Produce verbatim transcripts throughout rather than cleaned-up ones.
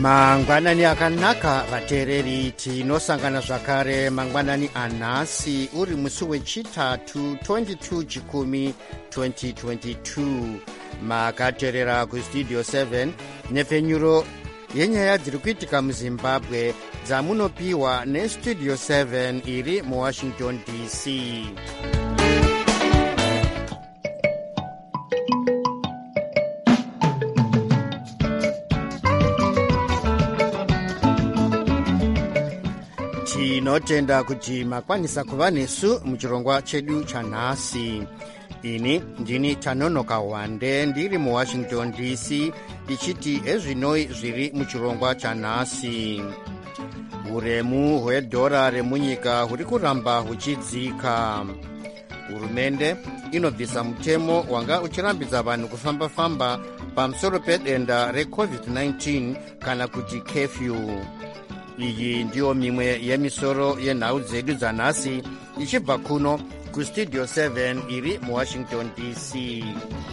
mangwanani akanaka vateereri, tinosangana zvakare mangwanani anhasi uri musi wechitatu twenty-two chikumi twenty twenty-two. makateerera kustudio seven nepfenyuro yenyaya dziri kuitika muzimbabwe dzamunopiwa nestudio seven iri muwashington D C. tinotenda kuti makwanisa kuva nesu muchirongwa chedu chanhasi. ini ndini Tanonoka Wande ndiri muwashington D C ndichiti ezvinoi zviri muchirongwa chanhasi. uremu hwedhora remunyika huri kuramba huchidzika. hurumende inobvisa mutemo wanga uchirambidza vanhu kufamba-famba pamusoro pedenda recovid nineteen kana kuti curfew. iyi ndiyo mimwe yemisoro yenhau dzedu dzanhasi ichibva kuno kustudio seven iri muwashington D C.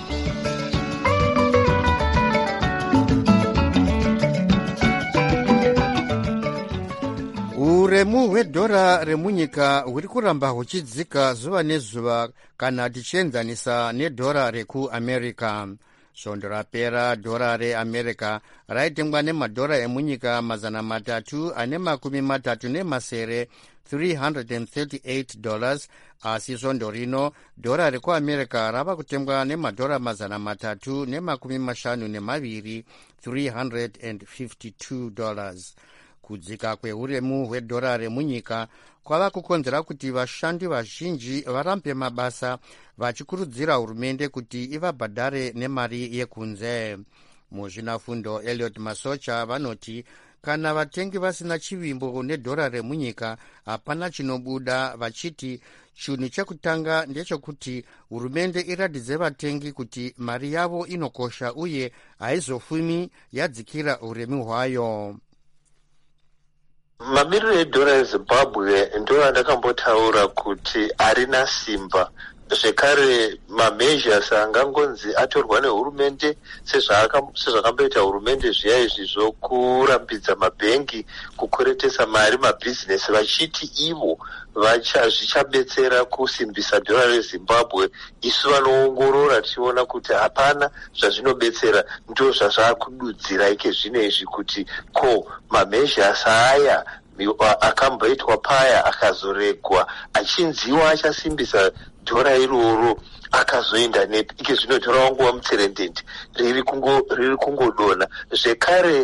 uremu hwedhora remunyika huri kuramba huchidzika zuva nezuva kana tichienzanisa nedhora rekuamerica. svondo rapera dhora reamerica raitengwa nemadhora emunyika mazana matatu ane makumi matatu nemasere three hundred thirty-eight dollars, asi svondo rino dhora rekuamerica rava kutengwa nemadhora mazana matatu nemakumi mashanu nemaviri three hundred fifty-two dollars. kudzika kweuremu hwedhora remunyika kwava kukonzera kuti vashandi vazhinji varambe mabasa vachikurudzira hurumende kuti ivabhadhare nemari yekunze. muzvinafundo Elliot Masocha vanoti kana vatengi vasina chivimbo nedhora remunyika hapana chinobuda, vachiti chinhu chekutanga ndechekuti hurumende iratidze vatengi kuti mari yavo inokosha uye haizofumi yadzikira uremu hwayo. mamiriro edhora rezimbabwe ndo andakambotaura kuti arina simba. zvekare mameasures angangonzi atorwa nehurumende sezvakamboita hurumende zviya izvi zvokurambidza mabhengi kukweretesa mari mabhizinesi vachiti ivo zvichabetsera kusimbisa dhora rezimbabwe. isu vanoongorora tichiona kuti hapana zvazvinobetsera, ndo zvazvakududzira ike zvino izvi kuti ko mameasures aya akamboitwa paya akazoregwa achinziwa achasimbisa dhora iroro akazoenda nepi ike zvinotora wanguva mutserendende riri kungodona. zvekare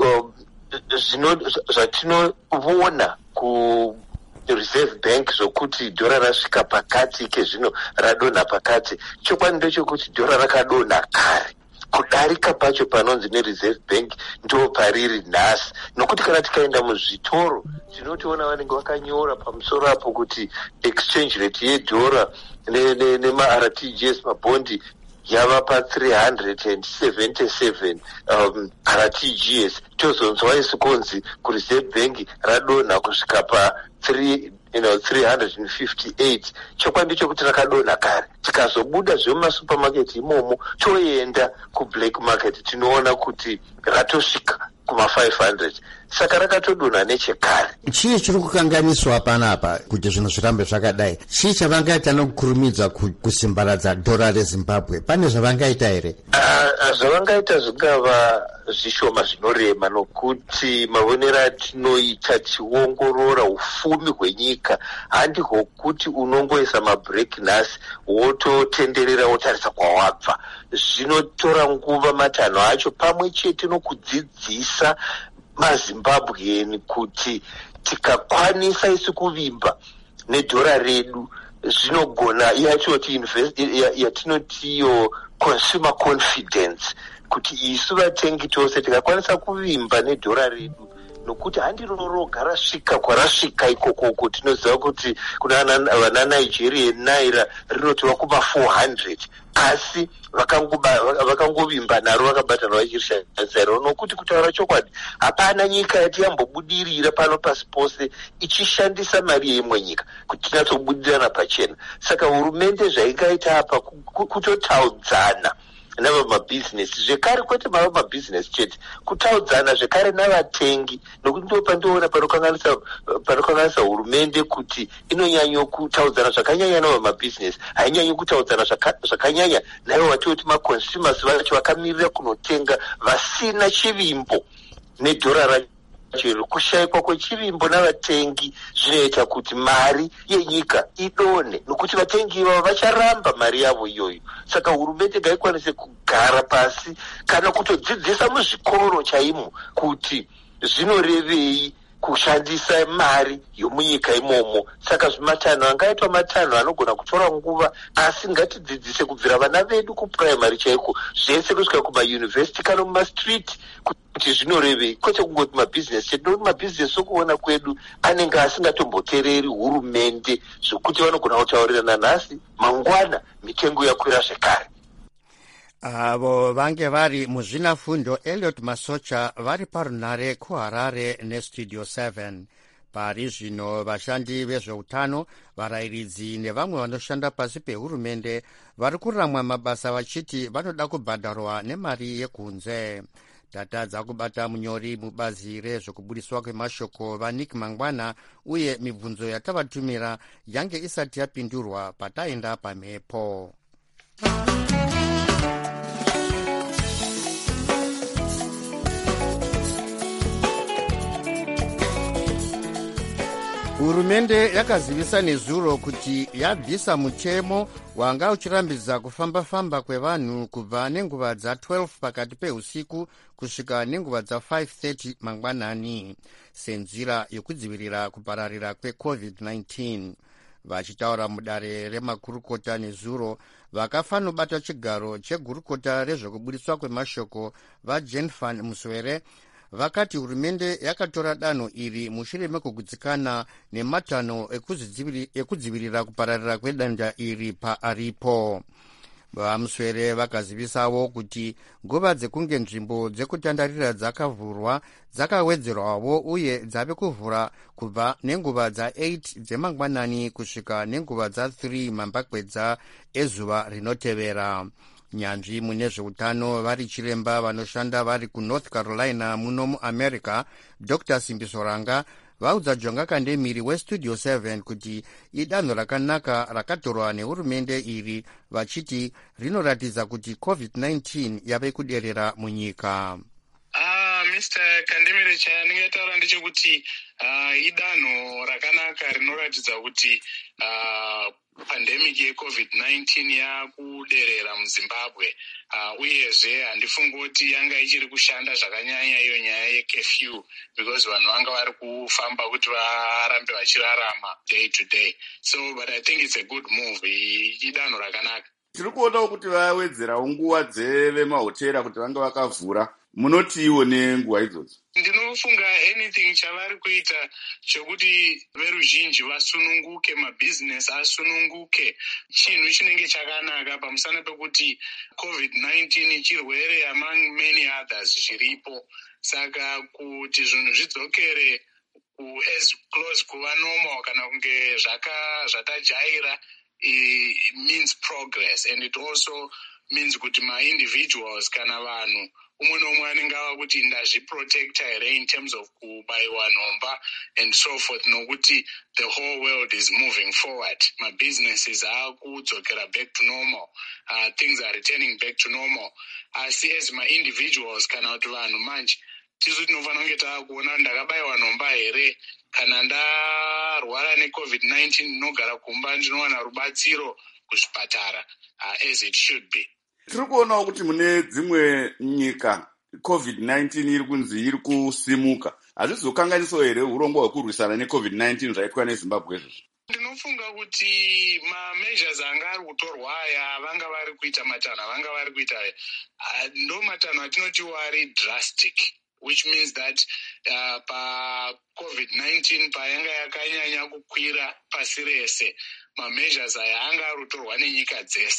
zvatinoona ku reserve bank zvokuti dhora rasvika pakati ike zvino radonha pakati, chokwadi ndechekuti dhora rakadonha kare kudarika pacho panonzi nereserve bank ndo pariri nhasi, nokuti kana tikaenda muzvitoro tinotiona vanenge vakanyora pamusoro apo kuti exchange rate yedhora nema-R T G S mabhondi yava pa three hundred seventy-seven um, R T G S. tozonzwa isu konzi kureserve bank radonha kusvika pa three you know, three hundred fifty-eight. chokwadi ndechekuti rakadonha kare. tikazobuda zvemumasupermarket imomo toenda kublack market tinoona kuti ratosvika kuma five hundred. saka rakatodonha nechekare. chii chiri kukanganiswa panapa kuti zvinhu zvirambe zvakadai? chii chavangaita nokukurumidza kusimbaradza dhora rezimbabwe? pane zvavangaita here? Uh, zvavangaita zvingava zvishoma zvinorema, nokuti mavonero atinoita tiongorora ufumi hwenyika handi hwokuti unongoisa mabreak nhasi wototenderera wotarisa kwawabva. zvinotora nguva matanho acho pamwe chete nokudzidzisa mazimbabweni kuti tikakwanisa isu kuvimba nedhora redu zvinogona yachoti yatinotiyo consumer confidence, kuti isu vatengi tose tikakwanisa kuvimba nedhora redu, nokuti handiroroga rasvika kwarasvika ikokoko. tinoziva kuti kuna vana Nigeria naira rinotiwa kuma four hundred, asi vakangovimba naro vakabatana vachirishandisa iro, nokuti kutaura chokwadi hapana nyika yati yambobudirira pano pasi pose ichishandisa mari yeimwe nyika kuti tinatsobudirana pachena. saka hurumende zvaingaita apa kutotaudzana navamabhizinesi zvekare, kwete mavamabhizinesi chete, kutaudzana zvekare navatengi, nokuti ndo pandoona panokanganisa panokanganisa hurumende kuti inonyanyo kutaudzana zvakanyanya navamabhizinesi, hainyanyi kutaudzana zvakanyanya naivo vatoti maconsumers vacho vakamirira kunotenga vasina chivimbo nedhora racho. Kushayikwa kwechivimbo navatengi zvinoita kuti mari yenyika idone, nokuti vatengi ivavo vacharamba mari yavo iyoyo. Saka hurumende ngaikwanise kugara pasi kana kutodzidzisa muzvikoro chaimo kuti zvinorevei kushandisa mari yomunyika imomo. Saka zvimatanho angaitwa matanho anogona kutora nguva, asi ngatidzidzise kubvira vana vedu kupuraimari chaiko, zvese kusvika kumayunivhesiti kana mumastreet, kuti zvinorevei, kwete kungoti mabhizinesi chete, nokuti mabhizinesi okuona kwedu anenge asingatomboteereri hurumende zvokuti vanogona kutaurirana nhasi, mangwana mitengo yakwira zvekare. Avo vange vari muzvinafundo Elliot Masocha vari parunare kuHarare nestudio seven. Pari zvino vashandi vezveutano, varayiridzi nevamwe vanoshanda pasi pehurumende vari kuramwa mabasa vachiti vanoda kubhadharwa nemari yekunze. Tatadza kubata munyori mubazi rezvekubudiswa kwemashoko vaNick Mangwana, uye mibvunzo yatavatumira yange isati yapindurwa pataenda pamhepo. Hurumende yakazivisa nezuro kuti yabvisa mutemo wanga uchirambidza kufamba-famba kwevanhu kubva nenguva dza twelve pakati peusiku kusvika nenguva dza five thirty mangwanani senzira yokudzivirira kupararira kwecovid nineteen. Vachitaura mudare remakurukota nezuro, vakafanobata chigaro chegurukota rezvekubudiswa kwemashoko vaJenfan Muswere vakati hurumende yakatora danho iri mushure mekugutsikana nematanho ekudzivirira kupararira kwedenda iri paaripo. Vamuswere vakazivisawo kuti nguva dzekunge nzvimbo dzekutandarira dzakavhurwa dzakawedzerwawo uye dzave kuvhura kubva nenguva dza eight dzemangwanani kusvika nenguva dza three mambakwedza ezuva rinotevera. Nyanzvi mune zveutano vari chiremba vanoshanda vari kuNorth Carolina muno muAmerica, Doctor Simbiso Ranga, vaudza Jonga Kandemiri westudio seven kuti idanho rakanaka rakatorwa nehurumende iri, vachiti rinoratidza kuti covid nineteen yave kuderera munyika. Ah, Mister Kandemiri, chandingataura ndechekuti uh, idanho rakanaka rinoratidza kuti uh, pandemic yecovid nineteen yakuderera muZimbabwe. Uh, uyezve handifungi kuti yanga ichiri kushanda zvakanyanya iyo nyaya yecurfew, because vanhu vanga vari kufamba kuti varambe vachirarama day to day. So but I think it's a good move. Idanho rakanaka. Tiri kuonawo kuti vawedzerawo nguva dzevemahotera kuti vanga vakavhura. Munotiwo nenguva idzodzo? Ndinofunga anything chavari kuita chokuti veruzhinji vasununguke, mabhizinesi asununguke, chinhu chinenge chakanaka pamusana pekuti covid nineteen chirwere among many others zviripo. Saka kuti zvinhu zvidzokere as close kuva normal kana kunge zvaka zvatajaira it means progress, and it also means kuti ma-individuals kana vanhu umwe nomwe anenge ava kuti ndazviprotecta here in terms of kubayiwa nhomba and so forth, nokuti the whole world is moving forward. Ma-businesses akudzokera back to normal. Uh, things are returning back to normal. Asi as ma-individuals kana kuti vanhu manje tisu tinofanira kunge taakuona ndakabayiwa nhomba here, kana ndarwara necovid nineteen ndinogara kumba ndinowana rubatsiro kuzvipatara uh, as it should be. Tiri kuonawo kuti mune dzimwe nyika covid nineteen iri kunzi iri kusimuka. Hazvizokanganisawo here urongwa hwekurwisana necovid nineteen zvaitwa neZimbabwe izvozvo? Ndinofunga kuti ma-measures anga ari kutorwa aya vanga vari kuita matanho vanga vari kuita uh, ndo matanho atinotiwo ari drastic, which means that uh, pa-covid nineteen payanga yakanyanya kukwira pasi rese, ma-measures aya anga ari kutorwa nenyika dzese.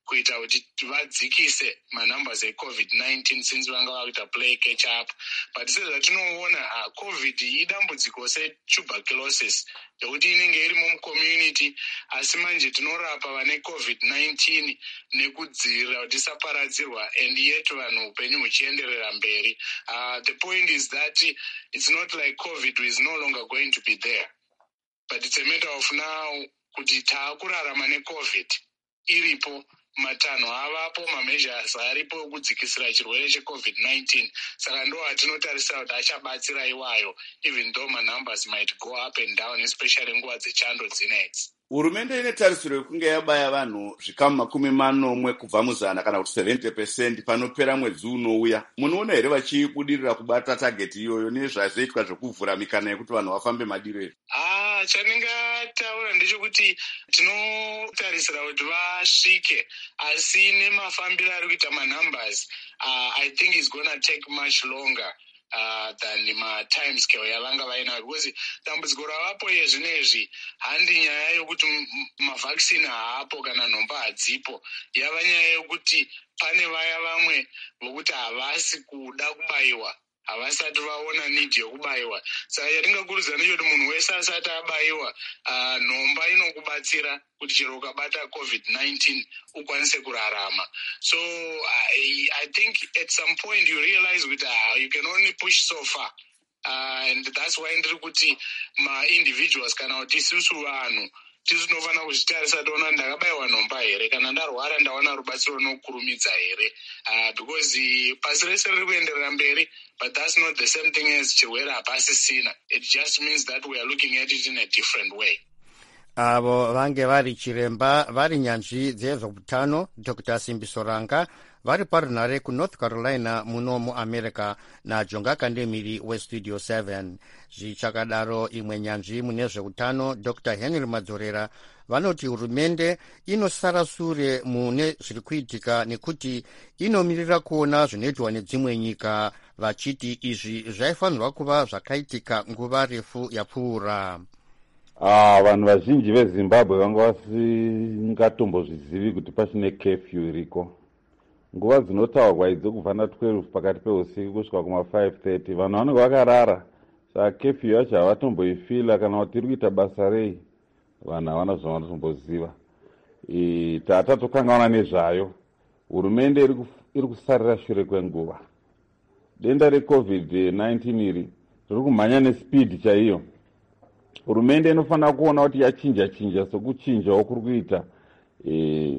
kuita kuti vadzikise manumbers ecovid nineteen since vanga vakuita play catch up. But sezvatinoona uh, covid idambudziko setuberculosis yekuti inenge iri mumucommunity, asi manje tinorapa vane covid nineteen nekudzivirira kuti isaparadzirwa, and yet vanhu upenyu huchienderera mberi. Uh, the point is that it's not like covid is no longer going to be there, but it's a matter of now kuti taakurarama necovid iripo, matanho avapo, mameasures aripo ekudzikisira chirwere checovid nineteen. Saka ndo atinotarisira kuti achabatsira iwayo, even though manumbers might go up and down, especially nguva dzechando dzinedzi. Hurumende ine tarisiro yekunge yabaya vanhu zvikamu makumi manomwe kubva muzana kana kuti seventy percent panopera mwedzi unouya. Munoona here vachibudirira kubata target iyoyo nezvazoitwa zvekuvhura mikana yekuti vanhu vafambe madireri? Ah, chandingataura ndechekuti tinotarisira kuti vasvike, asi nemafambiro ari kuita manumbers, uh, I think it's gonna take much longer Uh, than ma-time scale yavanga vainayo, because dambudziko ravapo yezvinezvi handi nyaya yokuti mavhakisini haapo kana nhomba hadzipo. Yava nyaya yokuti pane vaya vamwe vokuti havasi kuda kubayiwa, havasati vaona need yokubayiwa. Saka yatingakurudzira ndechoti munhu wese asati abayiwa, uh, nhomba inokubatsira kuti chero ukabata covid nineteen ukwanise kurarama. So I, I think at some point you realize that uh, you can only push so far. Uh, and that's why ndiri kuti ma-individuals kana kuti isusu vanhu tisu tinofanira kuzvitarisa toona ndakabayiwa nhomba here, kana ndarwara ndawana rubatsiro runokurumidza here, uh, because uh, pasi rese riri kuenderera mberi, but that's not the same thing as chirwere hapasisina. It just means that we are looking at it in a different way. Avo vange vari chiremba vari nyanzvi dzezveutano Doctor Simbiso Ranga vari parunhare kuNorth Carolina muno muAmerica naJonga Kandemiri weStudio seven. Zvichakadaro imwe nyanzvi mune zveutano Doctor Henry Madzorera vanoti hurumende inosara sure mune zviri kuitika nekuti inomirira kuona zvinoitwa nedzimwe nyika, vachiti izvi zvaifanirwa kuva zvakaitika nguva refu yapfuura. Ah, vanhu vazhinji veZimbabwe vanga vasingatombozvizivi kuti pachine curfew iriko. Nguva dzinotaurwa idzo kubva na twelve pakati peusiku kusvika kuma five thirty vanhu vanenge vakarara. Saka curfew yacho havatomboifila kana kuti iri kuita basa rei, vanhu havana zvavanotomboziva. E, tatatokanganwa nezvayo. Hurumende iri kusarira shure kwenguva. Denda recovid nineteen iri riri kumhanya nespeed chaiyo. Hurumende inofanira kuona kuti yachinja chinja sokuchinjawo kuri kuita e,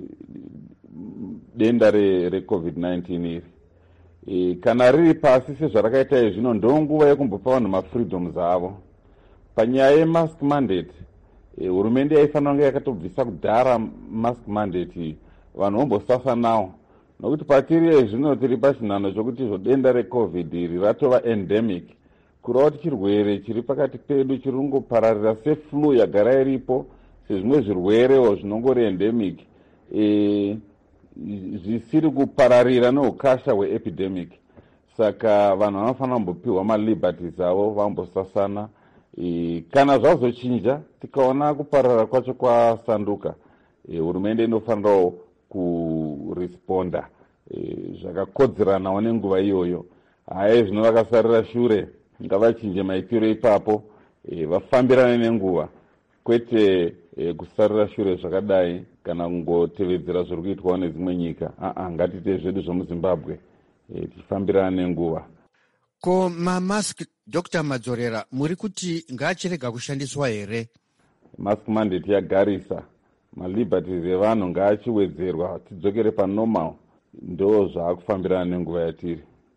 denda recovid nineteen iri. E, kana riri pasi sezvarakaita izvino ndonguva yekumbopa vanhu mafreedoms avo. Panyaya yemask mandate, e, hurumende yaifanira kunge yakatobvisa kudhara mask mandate vanhu vombosasa nawo, nokuti patiri zvino tiri pachinhano chokuti izvo denda recovid iri ratova endemic, kureva kuti chirwere chiri pakati pedu chiri kungopararira seflu yagara iripo, sezvimwe zvirwerewo zvinongori endemic, e, zvisiri kupararira neukasha hweepidemic. Saka vanhu vanofanira kumbopiwa maliberties avo vambosasana. E, kana zvazochinja tikaona kuparara kwacho kwasanduka, e, hurumende inofanirawo kuresponda e, zvakakodzeranawo nenguva iyoyo. Haye zvino vakasarira shure ngavachinje maitiro ipapo, e, vafambirane nenguva, kwete e, kusarira shure zvakadai kana kungotevedzera zviri kuitwawo nedzimwe nyika. Aa, ngatite zvedu zvemuZimbabwe, e, tifambirane nenguva. Ko mamask Doctor Madzorera muri kuti ngaachirega kushandiswa here? Mask mandate yagarisa, maliberties evanhu ngaachiwedzerwa, tidzokere panormal, ndo zvaakufambirana nenguva yatiri.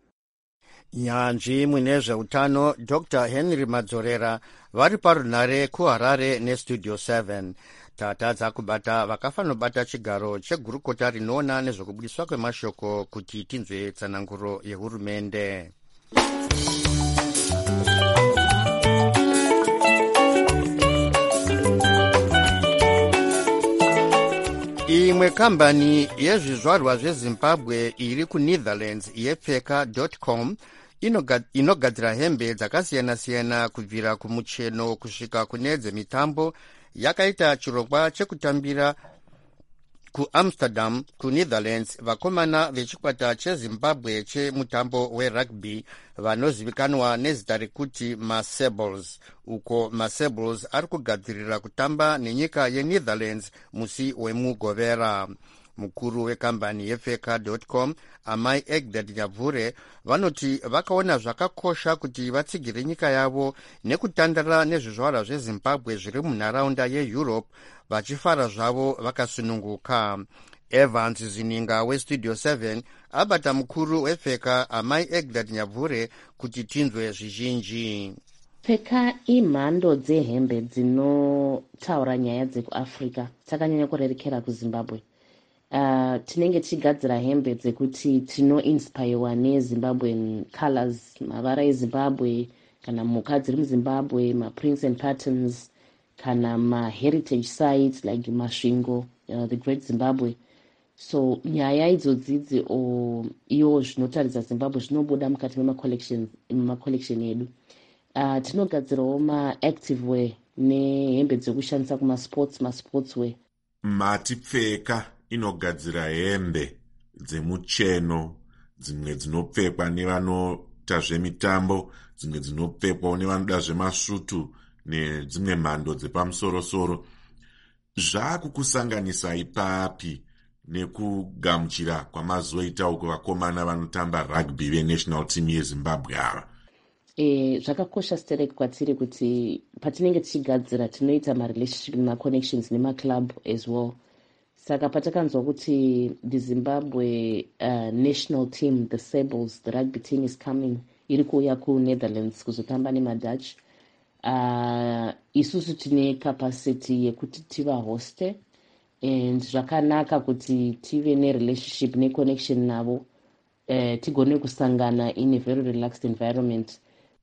Nyanzvi mune zveutano Doctor Henry Madzorera vari parunhare kuHarare neStudio seven. Tatadza kubata vakafanobata chigaro chegurukota rinoona nezvekubudiswa kwemashoko kuti tinzwe tsananguro yehurumende. Imwe kambani yezvizvarwa zveZimbabwe iri kuNetherlands yepfeka dot com inogadzira hembe dzakasiyana-siyana kubvira kumucheno kusvika kune dzemitambo yakaita chirongwa chekutambira kuamsterdam kunetherlands vakomana vechikwata chezimbabwe chemutambo werugby vanozivikanwa nezita rekuti masables, uko masables ari kugadzirira kutamba nenyika yenetherlands musi wemugovera. Mukuru wekambani yefeka dot com amai Egdad Nyabvure vanoti vakaona zvakakosha kuti vatsigire nyika yavo nekutandara nezvizvarwa zvezimbabwe zviri munharaunda yeeurope vachifara zvavo vakasununguka. Evans Zininga westudio seven abata mukuru wefeka amai Egdad Nyabvure kuti tinzwe zvizhinji. Feka imhando dzehembe dzinotaura nyaya dzekuafrica takanyanya kurerekera kuzimbabwe. Uh, tinenge tichigadzira hembe dzekuti tinoinspirewa nezimbabwean colors, mavara ezimbabwe kana mhuka dziri muzimbabwe, maprints and patterns kana maheritage sites like masvingo, uh, the great Zimbabwe. So nyaya idzodzidzi o iwo zvinotaridza zimbabwe zvinobuda mukati memacollection edu. Uh, tinogadzirawo maactive wear nehembe dzekushandisa kumasports masports wear. Matipfeka inogadzira hembe dzemucheno, dzimwe dzinopfekwa nevanoita zvemitambo, dzimwe dzinopfekwa nevanoda zvemasvutu nedzimwe mhando dzepamusorosoro. Zvakukusanganisai papi nekugamuchira kwamazoita uko vakomana vanotamba rugby venational team yezimbabwe ava? E, zvakakosha sterek kwatiri kuti patinenge tichigadzira tinoita marelationship nemaconnections nemaclub as well. Saka patakanzwa kuti the Zimbabwe uh, national team, the Sables, the rugby team is coming, iri kuuya kuNetherlands kuzotamba nemadutch. Uh, isusu tine capacity yekuti tivahoste and zvakanaka kuti tive nerelationship neconnection navo, uh, tigone kusangana in a very relaxed environment.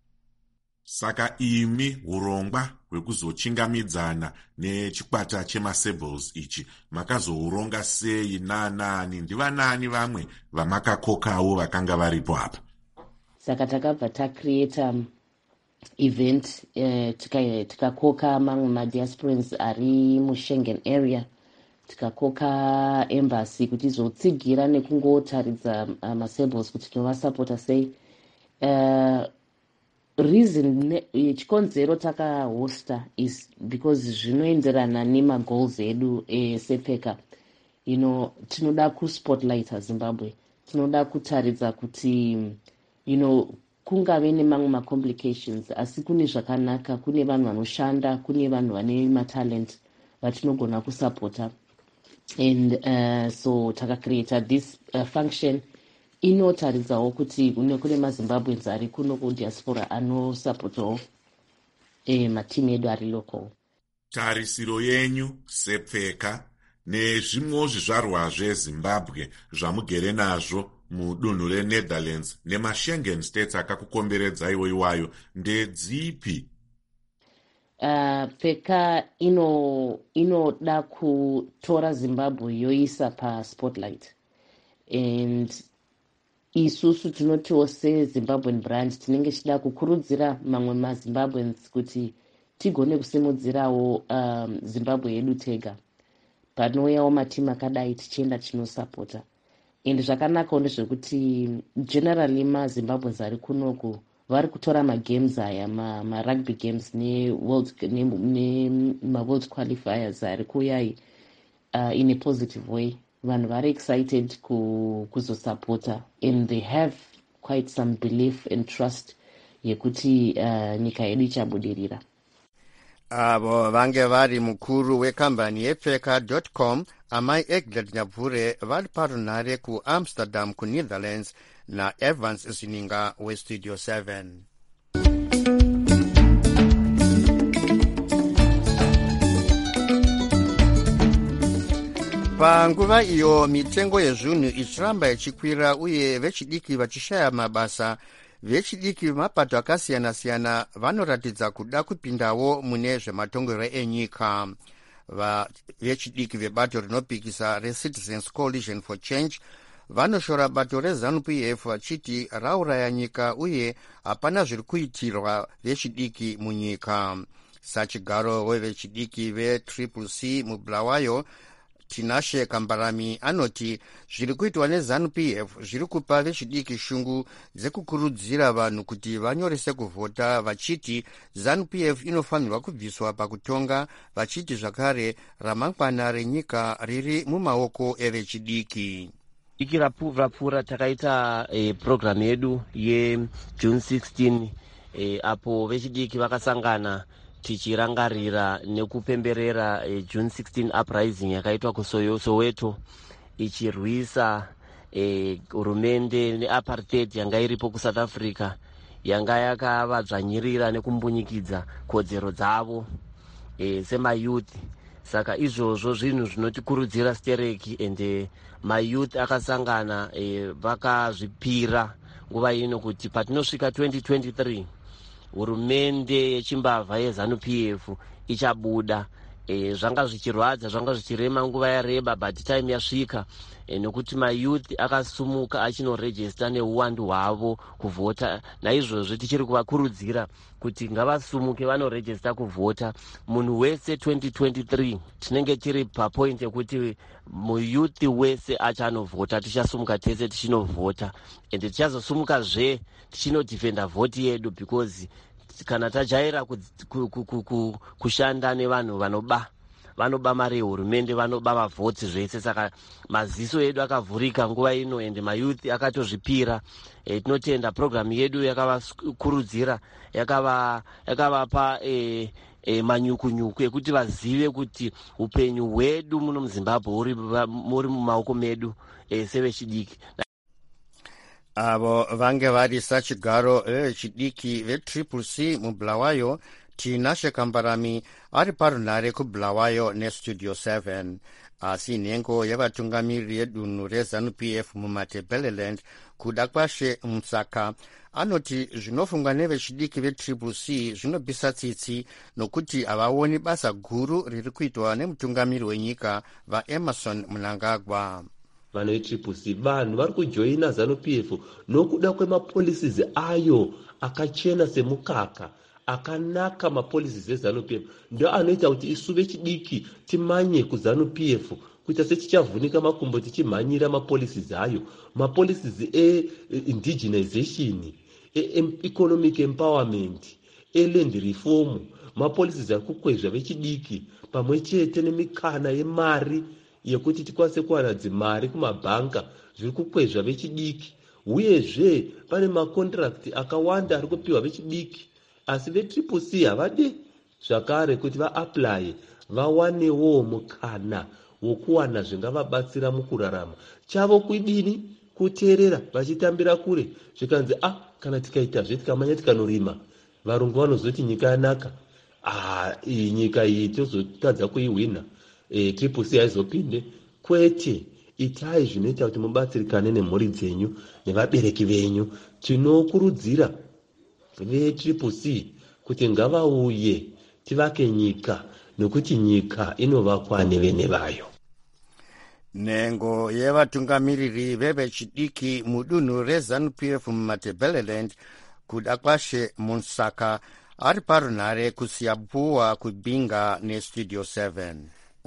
Saka imi urongwa hwekuzochingamidzana nechikwata chemasables ichi makazouronga sei nanani? Ndivanani vamwe vamakakokawo vakanga varipo apa? Saka takabva tacreata um, event uh, tikakoka tika mamwe madiasporans ari muSchengen area, tikakoka embassy kuti izotsigira nekungotaridza uh, masables kuti tinovasapota sei. Uh, reason chikonzero takahosta is because zvinoenderana nemagoals edu esepeka. You know, tinoda kuspotlighta Zimbabwe, tinoda kutaridza kuti you know kungave nemamwe macomplications asi kune zvakanaka, kune vanhu vanoshanda, kune vanhu vane matalent vatinogona kusapota. And uh, so takacreata this uh, function inotaridzawo kuti kune mazimbabweans ari kuno kudiaspora anosapotawo eh, matimu edu ari local. Tarisiro yenyu sepfeka nezvimwewo zvizvarwa zvezimbabwe zvamugere nazvo mudunhu reNetherlands nemashengen states akakukomberedza iwo iwayo ndedzipi? Uh, peka ino inoda kutora Zimbabwe yoisa pa spotlight, and isusu tinotiwo seZimbabwean brand tinenge tichida kukurudzira mamwe maZimbabweans kuti tigone kusimudzirawo um, Zimbabwe yedu tega. Panouyawo matimu akadai tichienda tinosapota. And zvakanakawo ndezvekuti generally maZimbabweans ari kunoku vari kutora magames aya marugby games neworld nemaworld qualifiers ari kuuyai uh, in a positive way. Vanhu vari excited kuzosapota and they have quite some belief and trust yekuti uh, nyika yedu ichabudirira. Avo vange vari mukuru wekambani yepfeka dot com amai Egdad Nyabvure vari parunhare kuamsterdam kuNetherlands naEvans Zininga westudio seven. Panguva iyo mitengo yezvinhu ichiramba ichikwira uye vechidiki vachishaya mabasa, vechidiki vemapato akasiyana-siyana vanoratidza kuda kupindawo mune zvematongero enyika. Vechidiki vebato rinopikisa reCitizens Coalition for Change vanoshora bato reZANU P F vachiti rauraya nyika uye hapana zviri kuitirwa vechidiki munyika. Sachigaro wevechidiki vetriple C mubulawayo Tinashe Kambarami anoti zviri kuitwa neZANU-P F zviri kupa vechidiki shungu dzekukurudzira vanhu kuti vanyorese kuvhota, vachiti ZANU-P F inofanirwa kubviswa pakutonga, vachiti zvakare ramangwana renyika riri mumaoko evechidiki. Iki rapfuura takaita e, programu yedu yeJune sixteen e, apo vechidiki vakasangana tichirangarira nekupemberera e, June sixteen uprising yakaitwa kuSoweto ichirwisa hurumende e, neapartheid yanga iripo kuSouth Africa, yanga yakavadzvanyirira nekumbunyikidzwa kodzero dzavo e, semayouth. Saka izvozvo zvinhu zvinotikurudzira stereki, ende mayouth akasangana e, vakazvipira nguva ino kuti patinosvika twenty twenty-three hurumende yechimbavha yeZANU-P F ichabuda. E, zvanga zvichirwadza, zvanga zvichirema nguva yareba, but time yasvika e, nekuti mayouth akasumuka achinorejista neuwandu hwavo kuvhota. Naizvozvo tichiri kuvakurudzira kuti ngavasumuke vanorejista kuvhota. Munhu wese twenty twenty-three tinenge tiri papoint yekuti muyouth wese achanovhota, tichasumuka tese tichinovhota, ende tichazosumukazve tichinodefenda vhoti yedu, because kana tajaira kushanda nevanhu vanoba vanoba mari yehurumende, vanoba mavhoti zvese. Saka maziso edu akavhurika nguva ino, ende mayouth akatozvipira. E, tinotenda programu yedu yakavakurudzira, yakavapa yakava e, e, manyukunyuku ekuti vazive kuti upenyu hwedu muno muZimbabwe muri mumaoko medu e, sevechidiki. Avo vange vari sachigaro vechidiki vetriple C muBulawayo. Tinashe Kambarami ari parunhare kuBulawayo nestudio seven. Asi nhengo yevatungamiriri yedunhu reZANU-P F muMatabeleland kuda kwashe Msaka anoti zvinofungwa nevechidiki vetriple C zvinobvisa tsitsi, nokuti havaoni basa guru riri kuitwa nemutungamiri wenyika vaEmerson Mnangagwa. Vanhu vetriple C vanhu vari kujoina ZANU-P F nokuda kwemapolicies ayo akachena semukaka, akanaka. Mapolicies eZANU-P F ndio anoita kuti isu vechidiki timanye kuZANU-P F kuita sechichavhunika makumbo tichimhanyira mapolicies ayo, mapolicies e-indigenization, e-economic empowerment, e-land reform, mapolicies ari kukwezva vechidiki pamwe chete nemikana yemari yekuti tikwanise kuwana dzimari kumabhanka, zviri kukwezva vechidiki. Uyezve pane makontrakt akawanda ari kupiwa vechidiki, asi vetriple C havadi zvakare kuti vaapply vawanewo mukana wokuwana zvingavabatsira mukurarama chavo. Kudini? Kuteerera, vachitambira kure. Zvikanzi ah, kana tikaitazve tikamanya tikanorima, varungu vanozoti nyika yanaka. Ah, iyi nyika iyi tozotadza kuihwina. E, triple C haizopinde. Kwete, itai zvinoita kuti mubatsirikane nemhuri dzenyu nevabereki venyu. Tinokurudzira vetriple C kuti ngavauye tivake nyika, nokuti nyika inovakwa nevene vayo. Nhengo yevatungamiriri vevechidiki mudunhu reZANU-P F muMatabeleland kuda kwashe Msaka ari parunhare kuSiyabuwa kuBinga nestudio seven.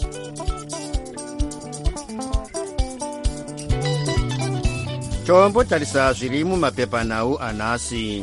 Tombotarisa zviri mumapepanhau anhasi.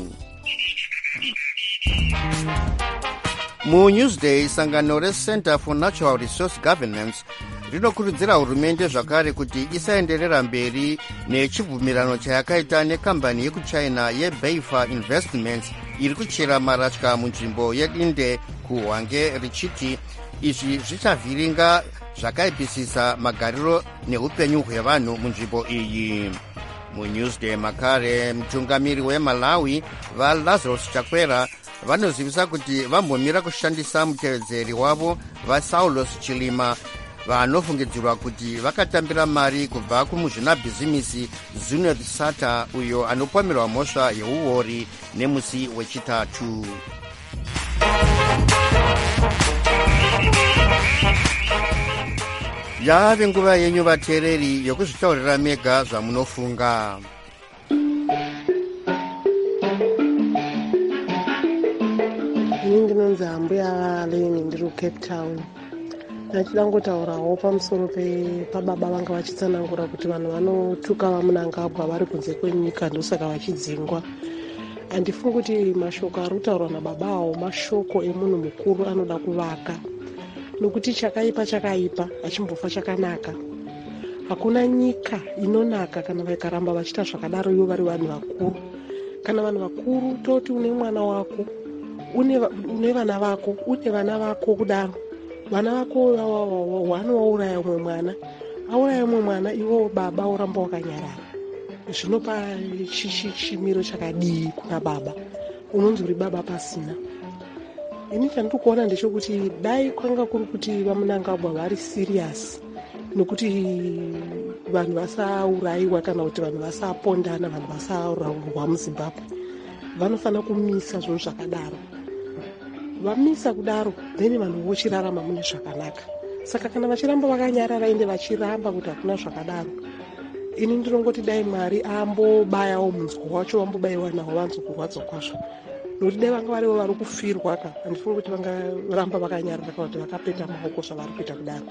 MuNewsday, sangano reCenter for Natural Resource Governance rinokurudzira hurumende zvakare kuti isaenderera mberi nechibvumirano chayakaita nekambani yekuchina yeBayfa Investments iri kuchera maratya munzvimbo yeDinde kuHwange, richiti izvi zvichavhiringa zvakaipisisa magariro neupenyu hwevanhu munzvimbo iyi. MuNewsday makare, mutungamiri weMalawi vaLazarus Chakwera vanozivisa kuti vambomira kushandisa mutevedzeri wavo vaSaulos Chilima vanofungidzirwa kuti vakatambira mari kubva kumuzvinabhizimisi Zuneth Sata, uyo anopomerwa mhosva yeuori nemusi wechitatu. Yave nguva yenyu vateereri yokuzvitaurira mega zvamunofunga. Ini ndinonzi Hambuya Leni, ndiri kuCape Town. Ndachida ngotaurawo pamusoro pababa vanga vachitsanangura kuti vanhu vanotuka vamunangagwa vari kunze kwenyika ndosaka vachidzingwa. Handifungi kuti mashoko ari kutaurwa nababawo mashoko emunhu mukuru anoda kuvaka, nokuti chakaipa chakaipa hachimbofa chakanaka. Hakuna nyika inonaka kana vakaramba vachiita zvakadaro ivo vari vanhu vakuru. Kana vanhu vakuru toti une mwana wako, une vana vako, une vana vako kudaro, vana vako wanovauraya umwe mwana, auraya umwe mwana, iwo baba uramba wakanyarara. Zvinopa chimiro chakadii kuna baba, unonzi uri baba pasina. Ini chandiri kuona ndechekuti dai kwanga kuri kuti vamunangagwa vari siriyasi nokuti vanhu vasaurayiwa kana kuti vanhu vasapondana, vanhu vasaurayirwa muZimbabwe, vanofanira kumisa zvinhu zvakadaro. Vamisa kudaro then vanhu vochirarama mune zvakanaka. Saka kana vachiramba vakanyarara ende vachiramba kuti hakuna zvakadaro, ini ndinongoti dai Mwari ambobayawo munzwa wacho vambobayiwa nawo vanzwa kurwadza kwazvo, nokuti dai vanga varivo vari kufirwa ka handifungi kuti vangaramba vakanyarara kana kuti vakapeta maoko zvavari kuita kudaro.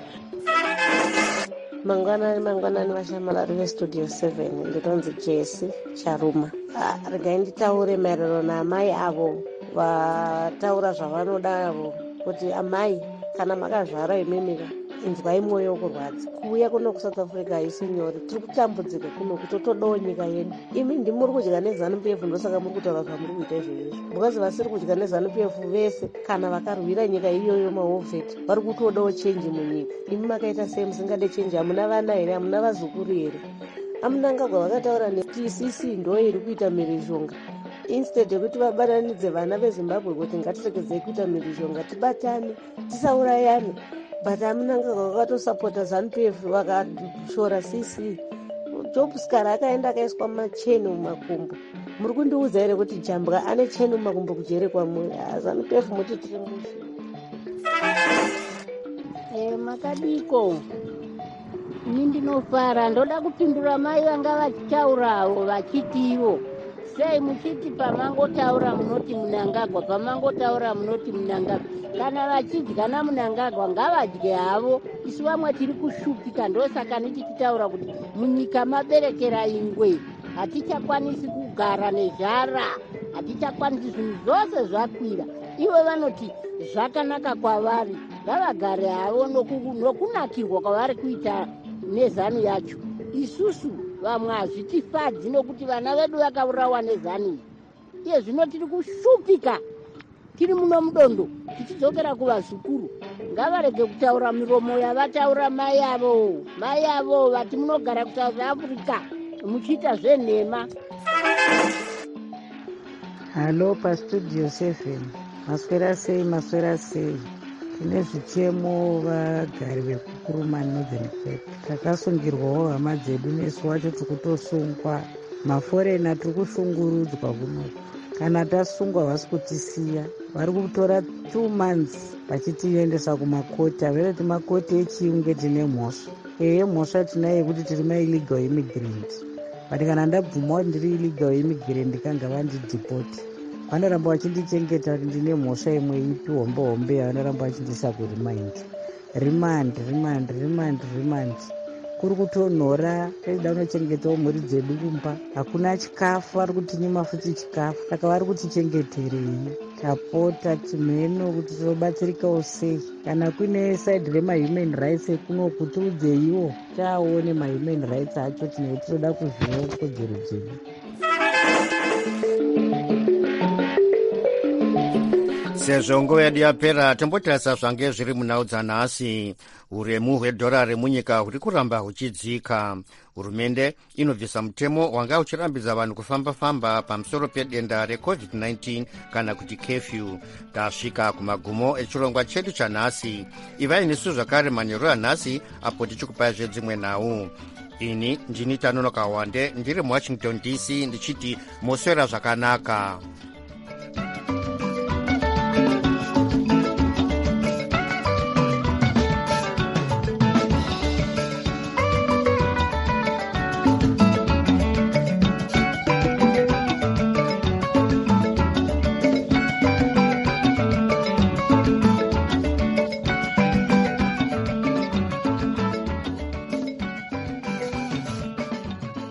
Mangwanani mangwanani vashamarari vestudio seven, ndinonzi Jesi Charuma. Regai nditaure maererano naamai avo vataura zvavanoda avo kuti amai kana makazvara imimika inzwai mwoyo kurwadza. Kuuya kuno kuSouth Africa haisi nyore, tiri kutambudzika kuno kutotodawo nyika yedu. Imi ndimuri kudya neZANU-P F ndosaka muri kutaura zvamuri kuita izvozvo. Mukazi vasiri kudya neZANU-P F vese kana vakarwira nyika iyoyo mahovheti vari kutodawo chenji munyika. Imi makaita sei musingade chenji? Hamuna vana here? Hamuna vazukuru here? Amunangagwa vakataura neti isisi ndo iri kuita mhirizhonga. Instead yekuti vabatanidze vana veZimbabwe kuti ngatiregedzei kuita mhirizhonga, tibatane, tisaurayane. But amunangagwa vakatosapota ZANU-P F vakashora C C. Job Skara akaenda akaiswa macheni mumakumbo. Muri kundiudza here kuti Jambwa ane cheni mumakumbo kujere kwamuri? ZANU-P F muti tiri mushe. Eh, makadiko. Ini ndinofara ndoda kupindura mai vanga vachitaurawo vachitiwo. Sei muchiti pamangotaura munoti Munangagwa, pamangotaura munoti Munangagwa. Kana vachidya naMunangagwa ngavadye havo, isu vamwe tiri kushupika. Ndosaka tichitaura kuti munyika maberekera ingwe, hatichakwanisi kugara nezhara, hatichakwanisi, zvinhu zvose zvakwira. Ivo vanoti zvakanaka kwavari, ngavagare havo nokunakirwa kwavari kuita neZANU yacho. Isusu vamwe hazvitifadzi nokuti vana vedu vakaurawa neZANU. Iye zvino tiri kushupika, tiri muno mudondo, tichidzokera kuvazukuru. Ngavarege kutaura miromo yavataura mai avo, mai avo vati munogara kuSouth Africa muchiita zvenhema. Halo pastudio seven, maswera sei maswera sei. Tine zvichemo vagari vekukuru Northern Cape. Takasungirwawo hama dzedu nesu wacho tikutosungwa. Maforena tiri kushungurudzwa kuno. Kana tasungwa vasi kutisiya. Vari kutora two months vachitiendesa kumakoti. Havereti makoti echiyungu etine mhosva. Eye mhosva tinayo yekuti tiri ma-illegal immigrant. But kana ndabvuma kuti ndiri illegal immigrant kanga vandidhipoti. Vanoramba vachindichengeta kuti ndine mhosva imwe ipi hombe hombe yavanoramba vachindisa kurimandi. Remand, remand, remand, remand. Kuri kutonhora, taida unochengetawo mhuri dzedu kumba. Hakuna chikafu, vari kutinyima futi chikafu. Saka vari kutichengeterei. Tapota timheno kuti tinobatsirikawo sei. Kana kuine side rema-human rights ekuno kutiudzeiwo. Taone ma-human rights acho tinenge tinoda kuzviwo kodzero dzedu. Sezvo nguva yedu yapera, tombotarisa zvange zviri munhau dzanhasi. Uremu hwedhora remunyika huri kuramba huchidzika. Hurumende inobvisa mutemo wanga uchirambidza vanhu kufamba-famba pamusoro pedenda recovid nineteen kana kuti kefyu. Tasvika kumagumo echirongwa chedu chanhasi. Ivai nesu zvakare manheru anhasi apo tichikupai zvedzimwe nhau. Ini ndini Tanonoka Wande ndiri muWashington D C ndichiti moswera zvakanaka.